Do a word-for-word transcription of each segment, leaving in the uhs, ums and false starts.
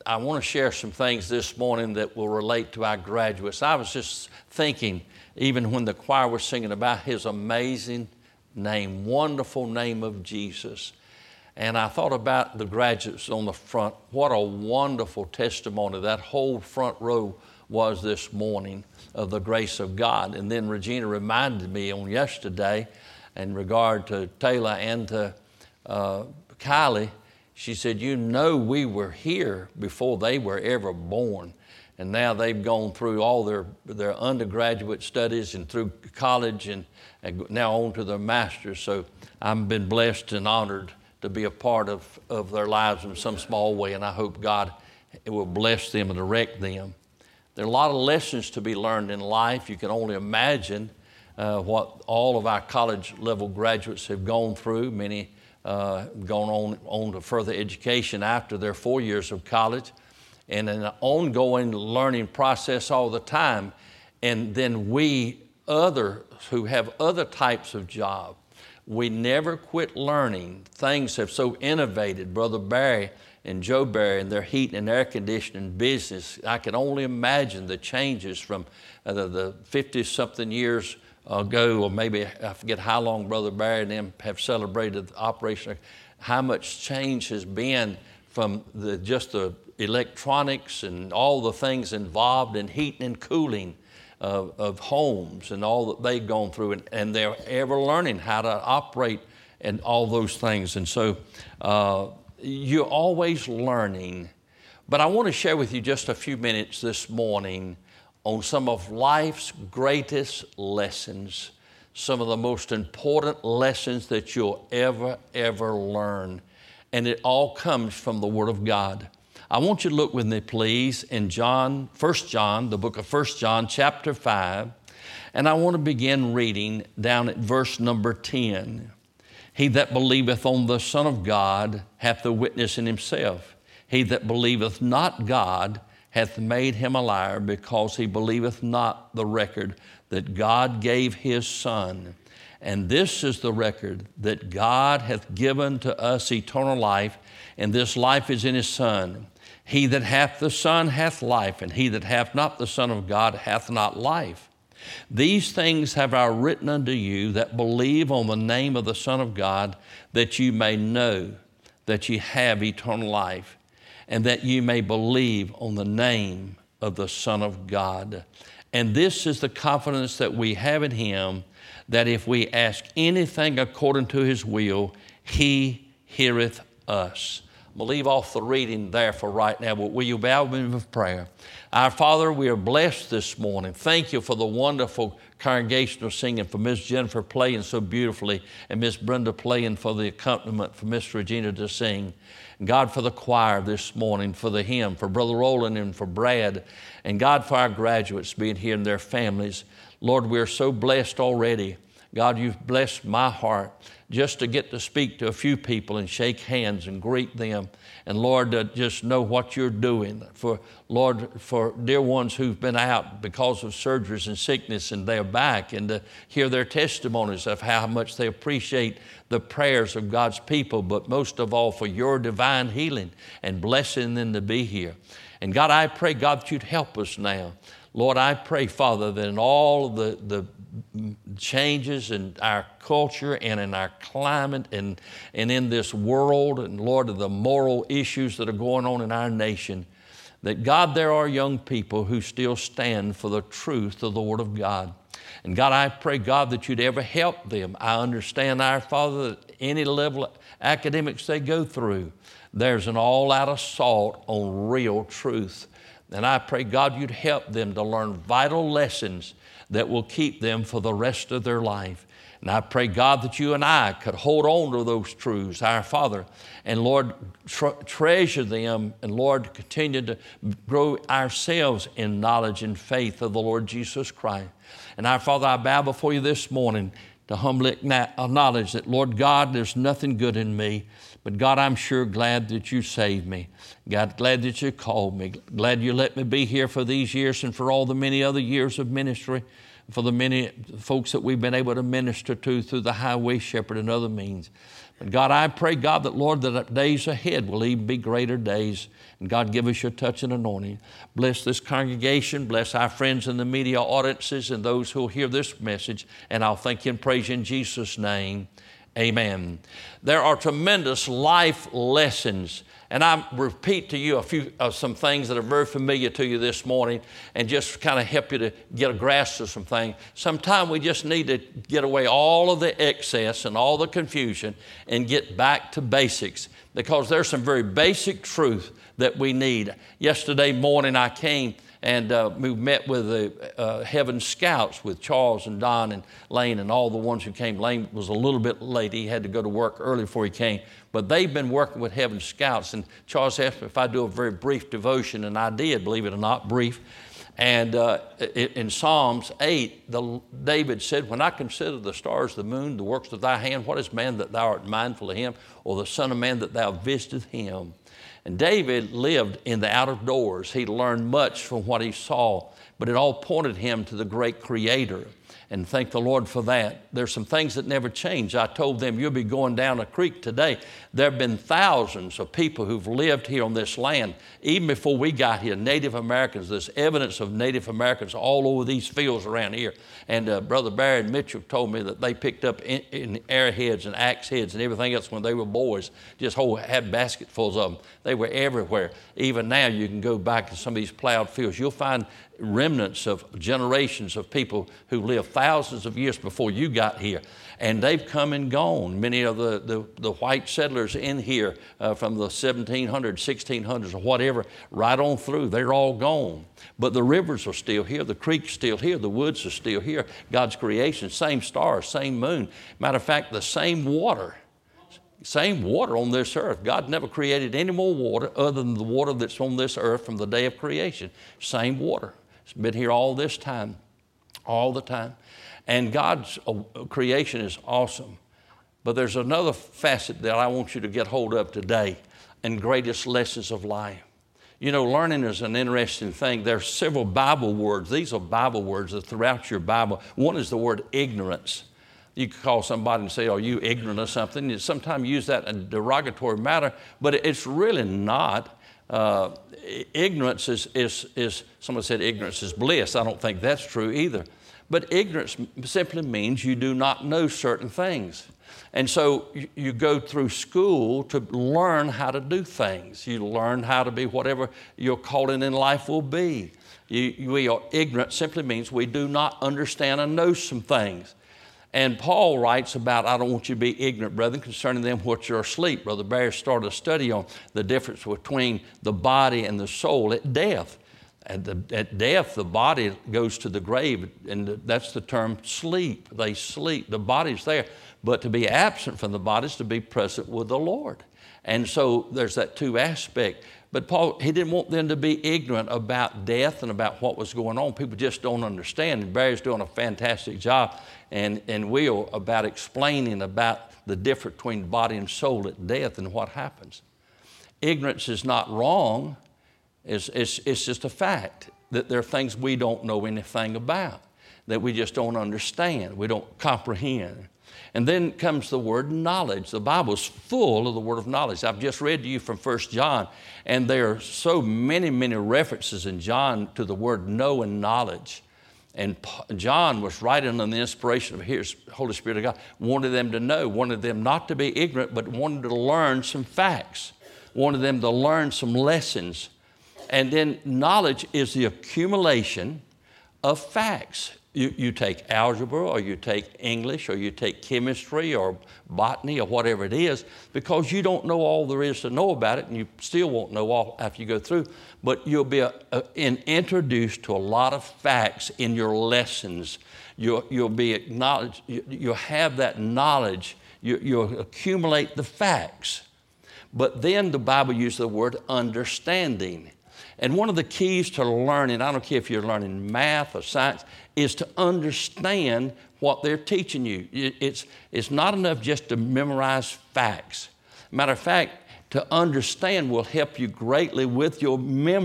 I want to share some things this morning that will relate to our graduates. I was just thinking, even when the choir was singing about his amazing name, wonderful name of Jesus. And I thought about the graduates on the front. What a wonderful testimony that whole front row was this morning of the grace of God. And then Regina reminded me on yesterday in regard to Taylor and to uh, Kylie. She said, you know, we were here before they were ever born. And now they've gone through all their, their undergraduate studies and through college and, and now on to their master's. So I've been blessed and honored to be a part of, of their lives in some small way. And I hope God will bless them and direct them. There are a lot of lessons to be learned in life. You can only imagine uh, what all of our college level graduates have gone through. Many uh, gone on, on to further education after their four years of college, and an ongoing learning process all the time. And then we others who have other types of job, we never quit learning. Things have so innovated. Brother Barry and Joe Barry and their heat and air conditioning business, I can only imagine the changes from uh, the, the fifty-something years ago, or maybe I forget how long Brother Barry and them have celebrated the operation, how much change has been from the, just the electronics and all the things involved in heating and cooling of, of homes and all that they've gone through, and, and they're ever learning how to operate and all those things. And so uh, you're always learning. But I want to share with you just a few minutes this morning on some of life's greatest lessons, some of the most important lessons that you'll ever, ever learn. And it all comes from the Word of God. I want you to look with me, please, in John, First John, the book of First John, chapter five. And I want to begin reading down at verse number ten. He that believeth on the Son of God hath the witness in himself. He that believeth not God hath made him a liar, because he believeth not the record that God gave his Son. And this is the record, that God hath given to us eternal life, and this life is in his Son. He that hath the Son hath life, and he that hath not the Son of God hath not life. These things have I written unto you that believe on the name of the Son of God, that you may know that ye have eternal life, and that you may believe on the name of the Son of God. And this is the confidence that we have in him, that if we ask anything according to his will, he heareth us. I'm going to leave off the reading there for right now, but will you bow with me with prayer? Our Father, we are blessed this morning. Thank you for the wonderful congregational singing, for Miss Jennifer playing so beautifully, and Miss Brenda playing for the accompaniment, for Miss Regina to sing. And God, for the choir this morning, for the hymn, for Brother Roland and for Brad, and God, for our graduates being here and their families. Lord, we're so blessed already. God, you've blessed my heart just to get to speak to a few people and shake hands and greet them. And Lord, to just know what you're doing. For Lord, for dear ones who've been out because of surgeries and sickness and they're back, and to hear their testimonies of how much they appreciate the prayers of God's people, but most of all for your divine healing and blessing them to be here. And God, I pray, God, that you'd help us now. Lord, I pray, Father, that in all the, the changes in our culture and in our climate and, and in this world, and Lord, of the moral issues that are going on in our nation, that God, there are young people who still stand for the truth of the Word of God. And God, I pray, God, that you'd ever help them. I understand, our Father, that any level of academics they go through, there's an all-out assault on real truth. And I pray, God, you'd help them to learn vital lessons that will keep them for the rest of their life. And I pray, God, that you and I could hold on to those truths, our Father, and Lord, tre- treasure them, and Lord, continue to grow ourselves in knowledge and faith of the Lord Jesus Christ. And our Father, I bow before you this morning to humbly acknowledge that, Lord God, there's nothing good in me. But God, I'm sure glad that you saved me. God, glad that you called me. Glad you let me be here for these years and for all the many other years of ministry, for the many folks that we've been able to minister to through the Highway Shepherd and other means. But God, I pray, God, that, Lord, that days ahead will even be greater days. And God, give us your touch and anointing. Bless this congregation. Bless our friends in the media audiences and those who will hear this message. And I'll thank you and praise you in Jesus' name. Amen. There are tremendous life lessons. And I repeat to you a few of uh, some things that are very familiar to you this morning and just kind of help you to get a grasp of some things. Sometimes we just need to get away all of the excess and all the confusion and get back to basics, because there's some very basic truth that we need. Yesterday morning I came and uh, we met with the uh, Heaven Scouts with Charles and Don and Lane and all the ones who came. Lane was a little bit late. He had to go to work early before he came. But they've been working with Heaven Scouts. And Charles asked me if I'd do a very brief devotion, and I did, believe it or not, brief. And uh, in Psalms eight, the, David said, when I consider the stars, the moon, the works of thy hand, what is man that thou art mindful of him, or the son of man that thou visitest him? And David lived in the out of doors. He learned much from what he saw, but it all pointed him to the great Creator. And thank the Lord for that. There's some things that never change. I told them, you'll be going down a creek today. There have been thousands of people who've lived here on this land. Even before we got here, Native Americans, there's evidence of Native Americans all over these fields around here. And uh, Brother Barry Mitchell told me that they picked up in, in arrowheads and axe heads and everything else when they were boys, just whole, had basketfuls of them. They were everywhere. Even now you can go back to some of these plowed fields. You'll find remnants of generations of people who lived thousands of years before you got here. And they've come and gone. Many of the, the, the white settlers in here uh, from the seventeen hundreds, sixteen hundreds, or whatever, right on through, they're all gone. But the rivers are still here. The creek's still here. The woods are still here. God's creation, same stars, same moon. Matter of fact, the same water. Same water on this earth. God never created any more water other than the water that's on this earth from the day of creation. Same water. It's been here all this time, all the time. And God's creation is awesome. But there's another facet that I want you to get hold of today, and greatest lessons of life. You know, learning is an interesting thing. There are several Bible words. These are Bible words that throughout your Bible. One is the word ignorance. You could call somebody and say, are you ignorant of something? You sometimes use that in a derogatory manner, but it's really not. Uh, ignorance is, is, is, someone said ignorance is bliss. I don't think that's true either. But ignorance simply means you do not know certain things. And so you, you go through school to learn how to do things. You learn how to be whatever your calling in life will be. You, we are ignorant simply means we do not understand and know some things. And Paul writes about, I don't want you to be ignorant, brethren, concerning them which are asleep. Brother Barry started a study on the difference between the body and the soul at death. At, the, at death, the body goes to the grave, and that's the term sleep. They sleep. The body's there. But to be absent from the body is to be present with the Lord. And so there's that two aspect. But Paul, he didn't want them to be ignorant about death and about what was going on. People just don't understand. And Barry's doing a fantastic job, and, and Will, about explaining about the difference between body and soul at death and what happens. Ignorance is not wrong. It's, it's, it's just a fact that there are things we don't know anything about, that we just don't understand, we don't comprehend. And then comes the word knowledge. The Bible's full of the word of knowledge. I've just read to you from First John, and there are so many, many references in John to the word know and knowledge. And John was writing on the inspiration of his Holy Spirit of God, wanted them to know, wanted them not to be ignorant, but wanted to learn some facts, wanted them to learn some lessons. And then knowledge is the accumulation of facts. You, you take algebra, or you take English, or you take chemistry or botany or whatever it is, because you don't know all there is to know about it, and you still won't know all after you go through, but you'll be a, a, in, introduced to a lot of facts in your lessons. You'll, you'll be acknowledged, you, you'll have that knowledge, you, you'll accumulate the facts. But then the Bible uses the word understanding. And one of the keys to learning, I don't care if you're learning math or science, is to understand what they're teaching you. It's, it's not enough just to memorize facts. Matter of fact, to understand will help you greatly with your memory.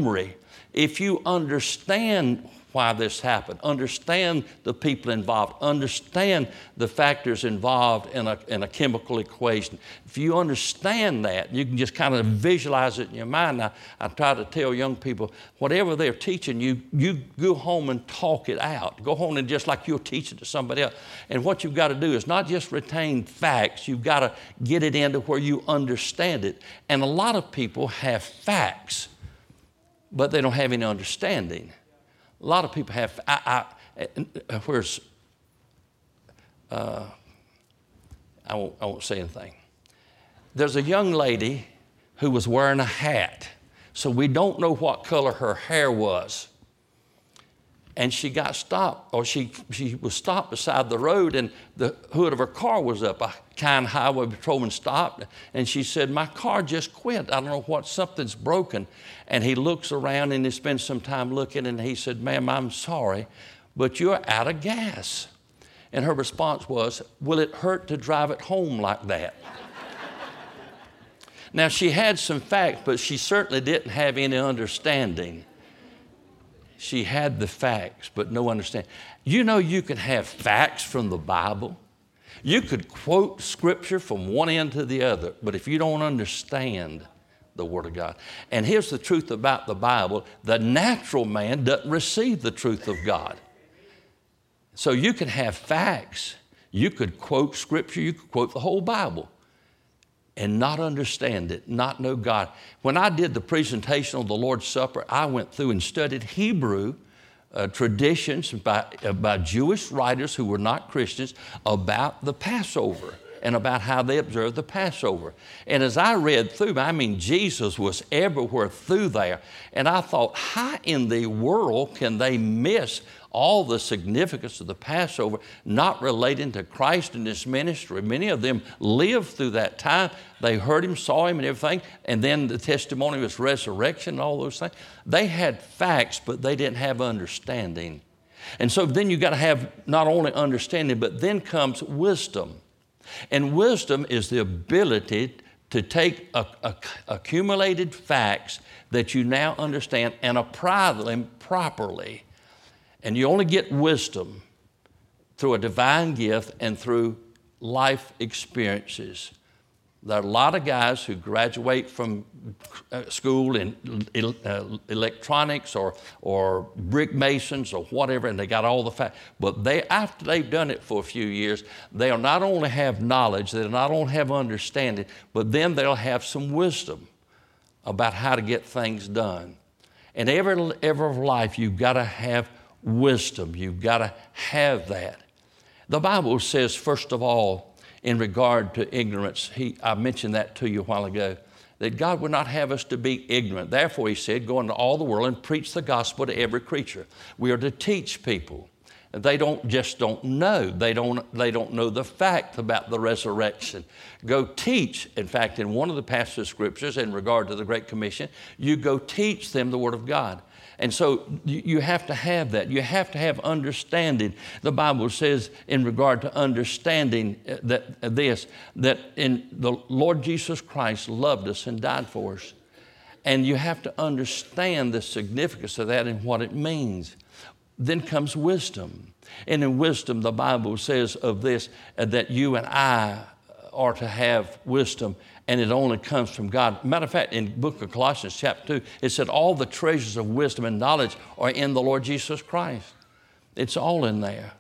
If you understand why this happened, understand the people involved, understand the factors involved in a, in a chemical equation. If you understand that, you can just kind of visualize it in your mind. Now, I try to tell young people, whatever they're teaching you, you go home and talk it out. Go home and just like you'll teach it to somebody else. And what you've got to do is not just retain facts, you've got to get it into where you understand it. And a lot of people have facts, but they don't have any understanding. A lot of people have, I, I, where's, uh, I won't, I won't say anything. There's a young lady who was wearing a hat, so we don't know what color her hair was. And she got stopped, or she, she was stopped beside the road, and the hood of her car was up. A kind highway patrolman stopped, and she said, my car just quit. I don't know what, something's broken. And he looks around, and he spends some time looking, and he said, ma'am, I'm sorry, but you're out of gas. And her response was, will it hurt to drive it home like that? Now, she had some facts, but she certainly didn't have any understanding. She had the facts, but no understanding. You know, you can have facts from the Bible. You could quote scripture from one end to the other, but if you don't understand the Word of God. And here's the truth about the Bible. The natural man doesn't receive the truth of God. So you can have facts. You could quote scripture. You could quote the whole Bible and not understand it, not know God. When I did the presentation on the Lord's Supper, I went through and studied Hebrew uh, traditions by, uh, by Jewish writers who were not Christians about the Passover and about how they observed the Passover. And as I read through, I mean, Jesus was everywhere through there. And I thought, how in the world can they miss all the significance of the Passover, not relating to Christ and His ministry? Many of them lived through that time. They heard Him, saw Him and everything, and then the testimony of His resurrection and all those things. They had facts, but they didn't have understanding. And so then you got to have not only understanding, but then comes wisdom. And wisdom is the ability to take a, a, accumulated facts that you now understand and apply them properly. And you only get wisdom through a divine gift and through life experiences. There are a lot of guys who graduate from school in electronics or, or brick masons or whatever, and they got all the facts. But they, after they've done it for a few years, they'll not only have knowledge, they'll not only have understanding, but then they'll have some wisdom about how to get things done. In every, every life, you've got to have wisdom. You've got to have that. The Bible says, first of all, in regard to ignorance, he, I mentioned that to you a while ago, that God would not have us to be ignorant. Therefore, He said, go into all the world and preach the gospel to every creature. We are to teach people. They don't just don't know. They don't, they don't know the fact about the resurrection. Go teach. In fact, in one of the passage of scriptures in regard to the Great Commission, you go teach them the Word of God. And so you have to have that. You have to have understanding. The Bible says in regard to understanding that this, that in the Lord Jesus Christ loved us and died for us. And you have to understand the significance of that and what it means. Then comes wisdom. And in wisdom, the Bible says of this, that you and I are to have wisdom, and it only comes from God. Matter of fact, in the book of Colossians chapter two, it said all the treasures of wisdom and knowledge are in the Lord Jesus Christ. It's all in there.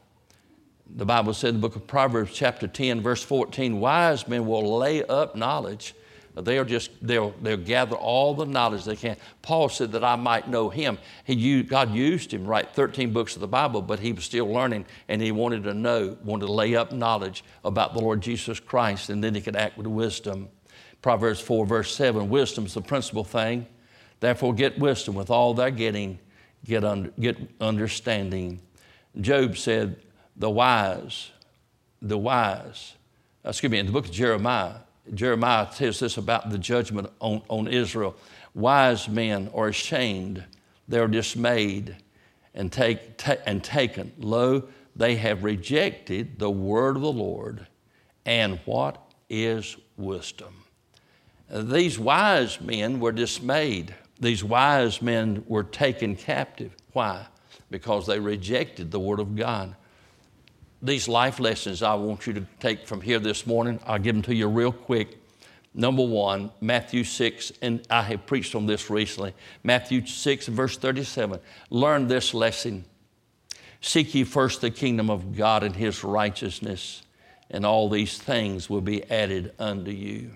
The Bible said in the book of Proverbs chapter ten, verse fourteen, wise men will lay up knowledge. They'll just, they'll, they'll gather all the knowledge they can. Paul said that I might know Him. He used, God used him to write thirteen books of the Bible, but he was still learning, and he wanted to know, wanted to lay up knowledge about the Lord Jesus Christ, and then he could act with wisdom. Proverbs four, verse seven, wisdom is the principal thing. Therefore get wisdom. With all they're getting, get, under, get understanding. Job said, the wise, the wise, excuse me, in the book of Jeremiah, Jeremiah tells this about the judgment on, on Israel. Wise men are ashamed, they're dismayed and, take, ta- and taken. Lo, they have rejected the word of the Lord. And what is wisdom? These wise men were dismayed. These wise men were taken captive. Why? Because they rejected the Word of God. These life lessons I want you to take from here this morning, I'll give them to you real quick. Number one, Matthew six, and I have preached on this recently. Matthew six, verse thirty-seven. Learn this lesson. Seek ye first the kingdom of God and His righteousness, and all these things will be added unto you.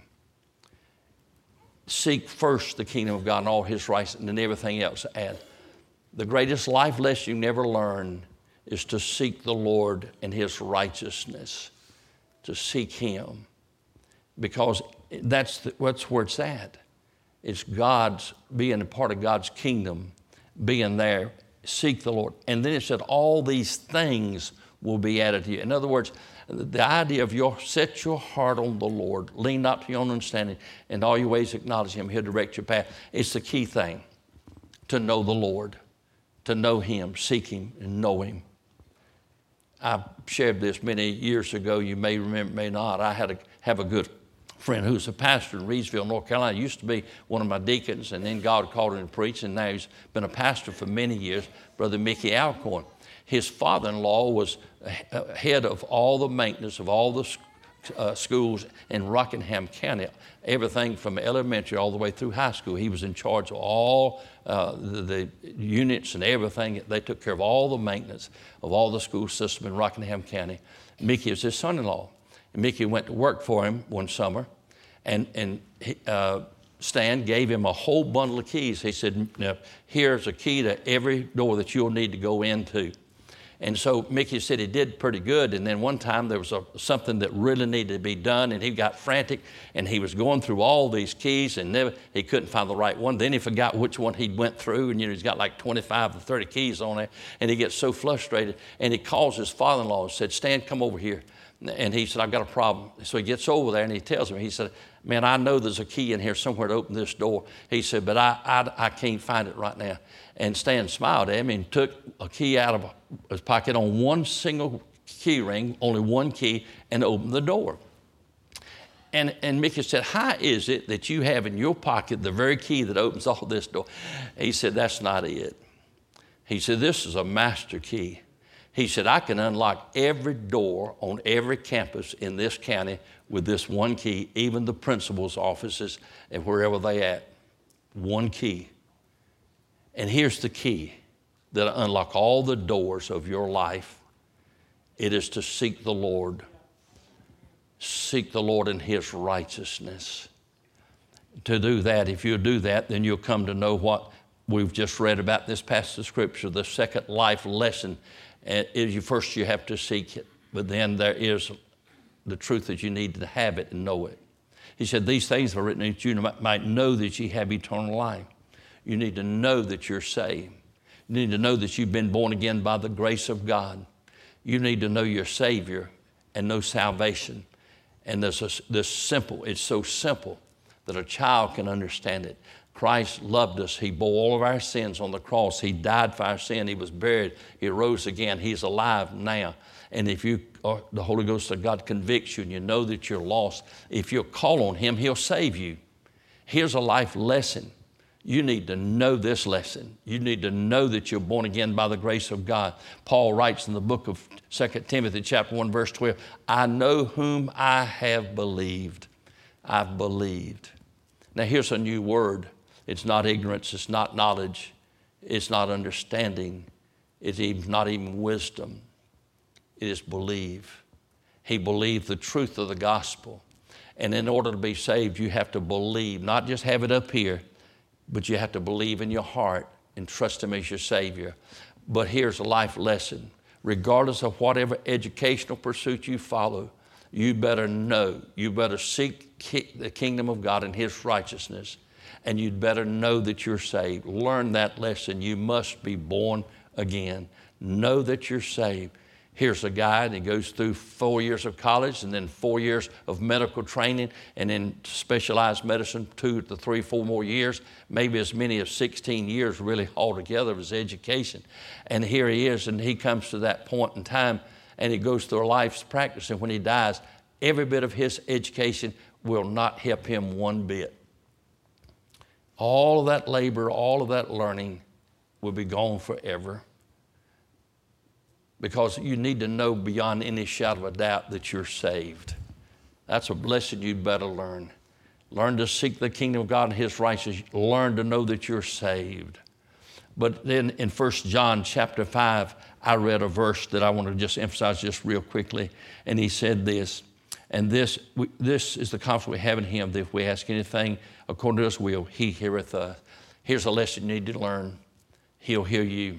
Seek first the kingdom of God and all His righteousness, and then everything else add. The greatest life lesson you never learn is to seek the Lord and His righteousness, to seek Him, because that's, the, that's where it's at. It's God's, being a part of God's kingdom, being there. Seek the Lord. And then it said, all these things will be added to you. In other words, the idea of your set your heart on the Lord, lean not to your own understanding, and all your ways acknowledge Him. He'll direct your path. It's the key thing, to know the Lord, to know Him, seek Him, and know Him. I shared this many years ago. You may remember, may not. I had a, have a good friend who's a pastor in Reidsville, North Carolina. He used to be one of my deacons, and then God called him to preach, and now he's been a pastor for many years, Brother Mickey Alcorn. His father-in-law was head of all the maintenance of all the uh, schools in Rockingham County, everything from elementary all the way through high school. He was in charge of all uh, the, the units and everything. They took care of all the maintenance of all the school system in Rockingham County. Mickey is his son-in-law. And Mickey went to work for him one summer, and, and he, uh, Stan gave him a whole bundle of keys. He said, now, here's a key to every door that you'll need to go into. And so Mickey said he did pretty good. And then one time there was a, something that really needed to be done, and he got frantic, and he was going through all these keys, and never, he couldn't find the right one. Then he forgot which one he went through, and you know he's got like twenty-five or thirty keys on there, and he gets so frustrated, and he calls his father-in-law and said, Stan, come over here. And he said, I've got a problem. So he gets over there, and he tells him, he said, man, I know there's a key in here somewhere to open this door. He said, but I, I, I can't find it right now. And Stan smiled at him and took a key out of his pocket on one single key ring, only one key, and opened the door. And, and Mickey said, how is it that you have in your pocket the very key that opens all this door? He said, that's not it. He said, this is a master key. He said, I can unlock every door on every campus in this county with this one key, even the principal's offices and wherever they at. One key. And here's the key that unlock all the doors of your life. It is to seek the Lord. Seek the Lord in His righteousness. To do that, if you do that, then you'll come to know what we've just read about this passage of Scripture, the second life lesson. And you, first you have to seek it, but then there is the truth that you need to have it and know it. He said, these things are written that you might know that you have eternal life. You need to know that you're saved. You need to know that you've been born again by the grace of God. You need to know your Savior and know salvation. And there's a, this simple, it's so simple that a child can understand it. Christ loved us. He bore all of our sins on the cross. He died for our sin. He was buried. He rose again. He's alive now. And if you, or the Holy Ghost of God convicts you and you know that you're lost, if you'll call on Him, He'll save you. Here's a life lesson. You need to know this lesson. You need to know that you're born again by the grace of God. Paul writes in the book of Second Timothy chapter one, verse twelve, I know whom I have believed. I've believed. Now here's a new word. It's not ignorance, it's not knowledge, it's not understanding, it's even, not even wisdom. It is believe. He believed the truth of the gospel. And in order to be saved, you have to believe, not just have it up here, but you have to believe in your heart and trust Him as your Savior. But here's a life lesson. Regardless of whatever educational pursuit you follow, you better know, you better seek the kingdom of God and His righteousness. And you'd better know that you're saved. Learn that lesson. You must be born again. Know that you're saved. Here's a guy that goes through four years of college and then four years of medical training and then specialized medicine, two to three, four more years, maybe as many as sixteen years really altogether of his education. And here he is, and he comes to that point in time and he goes through a life's practice, and when he dies, every bit of his education will not help him one bit. all of that labor, all of that learning will be gone forever. Because you need to know beyond any shadow of a doubt that you're saved. That's a lesson you'd better learn. Learn to seek the kingdom of God and His righteousness. Learn to know that you're saved. But then in First John chapter five, I read a verse that I want to just emphasize just real quickly. And he said this, and this we, this is the confidence we have in Him, that if we ask anything according to His will, He heareth us. Here's a lesson you need to learn. He'll hear you.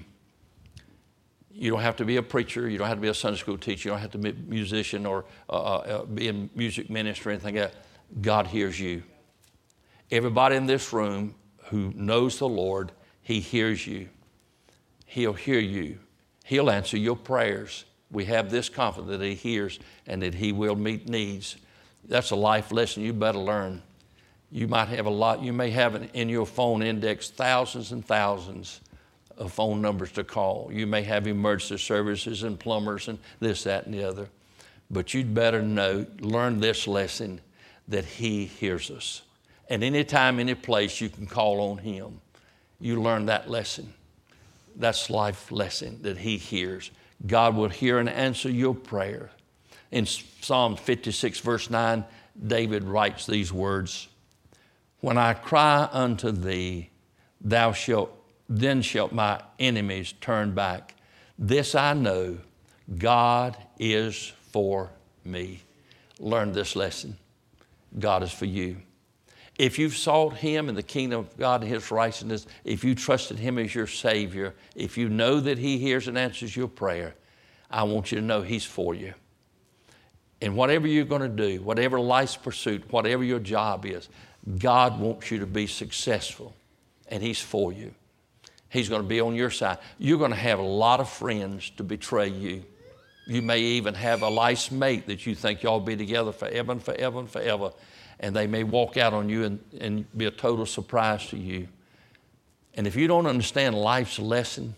You don't have to be a preacher. You don't have to be a Sunday school teacher. You don't have to be a musician or uh, uh, be in music ministry or anything like that. God hears you. Everybody in this room who knows the Lord, He hears you. He'll hear you. He'll answer your prayers. We have this confidence that He hears and that He will meet needs. That's a life lesson you better learn. You might have a lot. You may have in your phone index thousands and thousands of phone numbers to call. You may have emergency services and plumbers and this, that, and the other. But you'd better know, learn this lesson, that He hears us. And anytime, any place, you can call on Him. You learn that lesson. That's life lesson, that He hears. God will hear and answer your prayer. In Psalm fifty-six, verse nine, David writes these words, "When I cry unto Thee, Thou shalt then shalt my enemies turn back. This I know, God is for me." Learn this lesson. God is for you. If you've sought Him and the kingdom of God and His righteousness, if you trusted Him as your Savior, if you know that He hears and answers your prayer, I want you to know He's for you. And whatever you're going to do, whatever life's pursuit, whatever your job is, God wants you to be successful, and He's for you. He's going to be on your side. You're going to have a lot of friends to betray you. You may even have a life's mate that you think y'all be together forever and forever and forever, and they may walk out on you and, and be a total surprise to you. And if you don't understand life's lesson,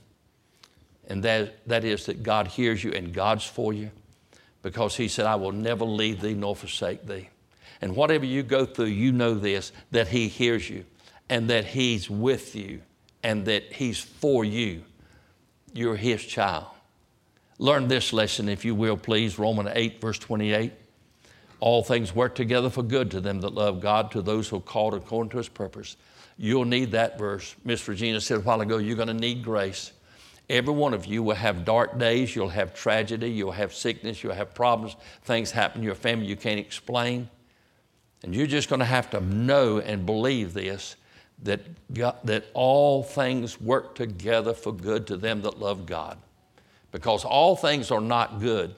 and that, that is that God hears you and God's for you, because He said, "I will never leave thee nor forsake thee." And whatever you go through, you know this, that He hears you and that He's with you, and that He's for you. You're His child. Learn this lesson, if you will, please. Romans eight, verse twenty-eight. All things work together for good to them that love God, to those who are called according to His purpose. You'll need that verse. Miss Regina said a while ago, you're going to need grace. Every one of you will have dark days. You'll have tragedy. You'll have sickness. You'll have problems. Things happen in your family you can't explain. And you're just going to have to know and believe this, that God, that all things work together for good to them that love God. Because all things are not good.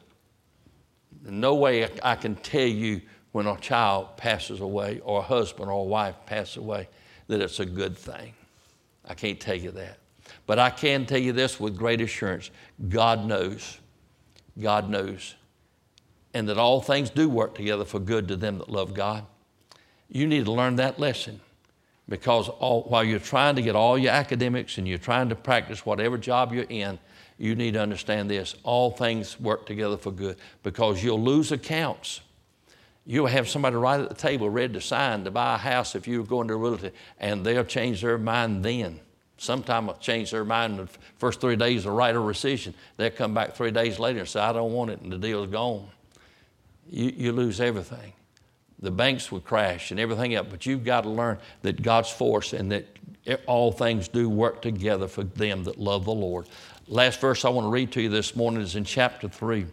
In no way I can tell you when a child passes away or a husband or a wife passes away that it's a good thing. I can't tell you that. But I can tell you this with great assurance. God knows. God knows. And that all things do work together for good to them that love God. You need to learn that lesson. Because all, while you're trying to get all your academics and you're trying to practice whatever job you're in, you need to understand this. All things work together for good, because you'll lose accounts. You'll have somebody right at the table ready to sign to buy a house if you're going to a realty, and they'll change their mind then. Sometimes they'll change their mind in the first three days of right of rescission. They'll come back three days later and say, "I don't want it," and the deal's gone. You, you lose everything. The banks would crash and everything else, but you've got to learn that God's for us and that all things do work together for them that love the Lord. Last verse I want to read to you this morning is in chapter three.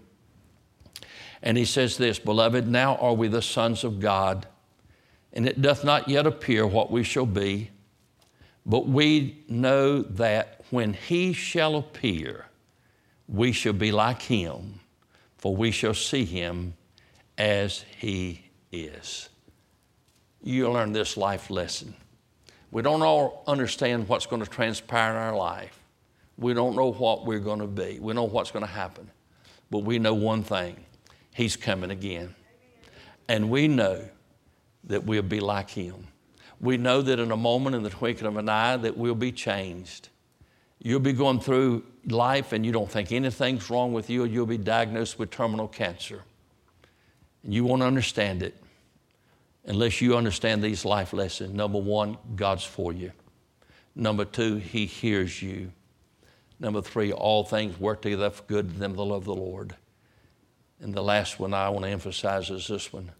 And he says this, "Beloved, now are we the sons of God, and it doth not yet appear what we shall be, but we know that when He shall appear, we shall be like Him, for we shall see Him as He is." You learn this life lesson. We don't all understand what's going to transpire in our life. We don't know what we're going to be. We know what's going to happen. But we know one thing. He's coming again. And we know that we'll be like Him. We know that in a moment, in the twinkling of an eye, that we'll be changed. You'll be going through life and you don't think anything's wrong with you, or you'll be diagnosed with terminal cancer. And you won't understand it. unless you understand these life lessons. Number one, God's for you. Number two, he hears you. Number three, all things work together for good to them that love the Lord. And the last one I want to emphasize is this one,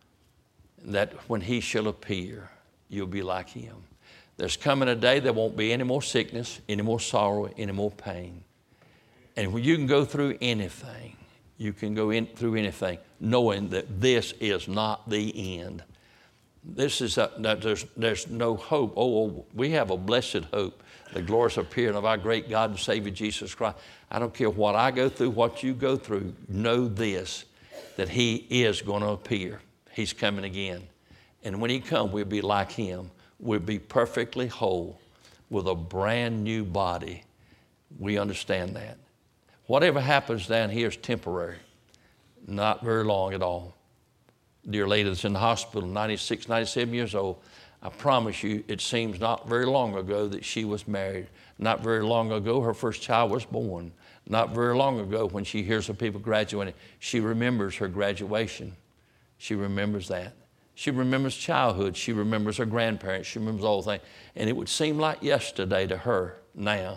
that when he shall appear, you'll be like him. There's coming a day there won't be any more sickness, any more sorrow, any more pain. And when you can go through anything, you can go in through anything, knowing that this is not the end. This is a, that there's there's no hope. Oh, oh, we have a blessed hope, the glorious appearing of our great God and Savior Jesus Christ. I don't care what I go through, what you go through. Know this, that he is going to appear. He's coming again, and when he comes, we'll be like him. We'll be perfectly whole with a brand new body. We understand that. Whatever happens down here is temporary, not very long at all. Dear lady that's in the hospital, ninety-six, ninety-seven years old, I promise you, it seems not very long ago that she was married. Not very long ago, her first child was born. Not very long ago, when she hears of people graduating, she remembers her graduation. She remembers that. She remembers childhood. She remembers her grandparents. She remembers all the things. And it would seem like yesterday to her now.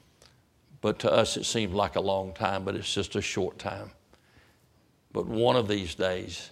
But to us, it seems like a long time, but it's just a short time. But one of these days,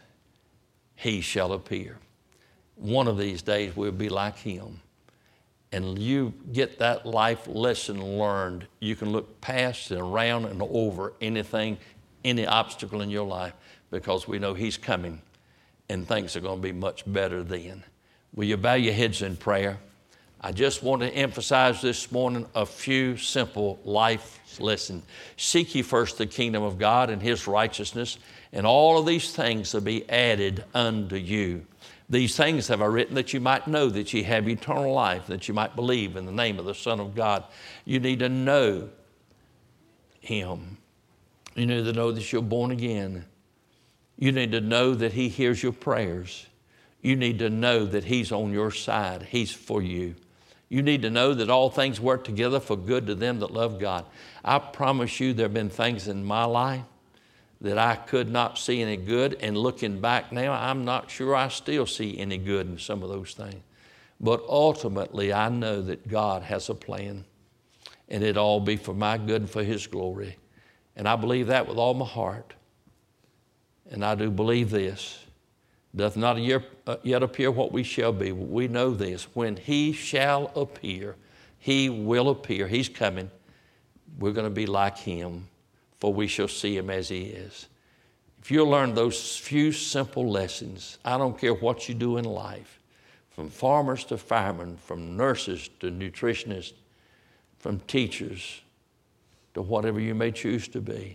he shall appear. One of these days, we'll be like him. And you get that life lesson learned. You can look past and around and over anything, any obstacle in your life, because we know he's coming and things are going to be much better then. Will you bow your heads in prayer? I just want to emphasize this morning a few simple life lessons. Seek ye first the kingdom of God and his righteousness, and all of these things will be added unto you. These things have I written that you might know that ye have eternal life, that you might believe in the name of the Son of God. You need to know him. You need to know that you're born again. You need to know that he hears your prayers. You need to know that he's on your side. He's for you. You need to know that all things work together for good to them that love God. I promise you there have been things in my life that I could not see any good, and looking back now, I'm not sure I still see any good in some of those things. But ultimately, I know that God has a plan, and it all be for my good and for his glory. And I believe that with all my heart. And I do believe this. Doth not yet appear what we shall be. We know this. When he shall appear, he will appear. He's coming. We're going to be like him, for we shall see him as he is. If you'll learn those few simple lessons, I don't care what you do in life, from farmers to firemen, from nurses to nutritionists, from teachers to whatever you may choose to be.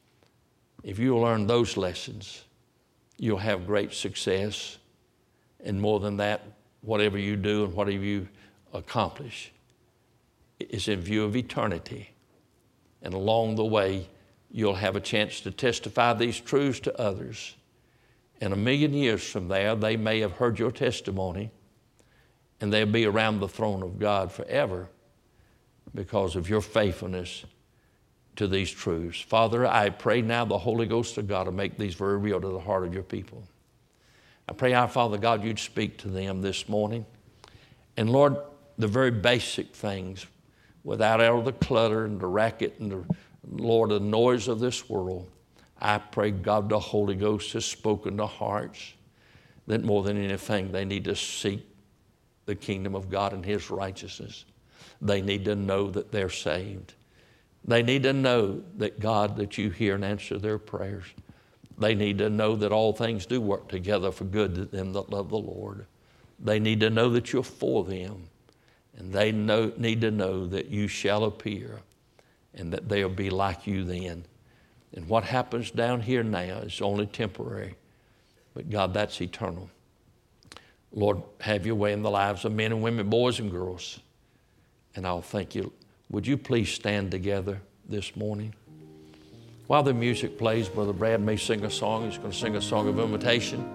If you'll learn those lessons, you'll have great success. And more than that, whatever you do and whatever you accomplish is in view of eternity. And along the way, you'll have a chance to testify these truths to others. And a million years from there, they may have heard your testimony, and they'll be around the throne of God forever because of your faithfulness to these truths. Father, I pray now the Holy Ghost of God will make these very real to the heart of your people. I pray, our Father God, you'd speak to them this morning. And Lord, the very basic things, without all the clutter and the racket and the, Lord, the noise of this world, I pray, God, the Holy Ghost has spoken to hearts that more than anything, they need to seek the kingdom of God and his righteousness. They need to know that they're saved. They need to know that, God, that you hear and answer their prayers. They need to know that all things do work together for good to them that love the Lord. They need to know that you're for them. And they know, need to know that you shall appear and that they'll be like you then. And what happens down here now is only temporary. But God, that's eternal. Lord, have your way in the lives of men and women, boys and girls. And I'll thank you. Would you please stand together this morning? While the music plays, Brother Brad may sing a song. He's going to sing a song of invitation.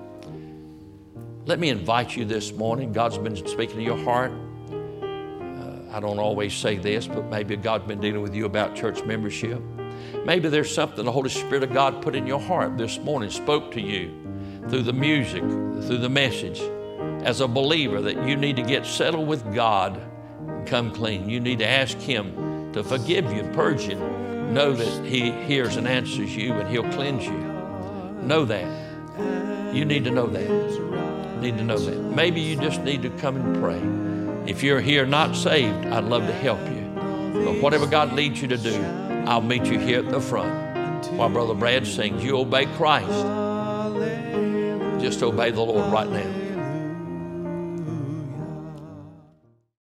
Let me invite you this morning. God's been speaking to your heart. Uh, I don't always say this, but maybe God's been dealing with you about church membership. Maybe there's something the Holy Spirit of God put in your heart this morning, spoke to you, through the music, through the message, as a believer, that you need to get settled with God and come clean. You need to ask Him to forgive you, purge you. Know that He hears and answers you, and He'll cleanse you. Know that. You need to know that. Need to know that. Maybe you just need to come and pray. If you're here not saved, I'd love to help you. But whatever God leads you to do, I'll meet you here at the front while Brother Brad sings. You obey Christ. Just obey the Lord right now.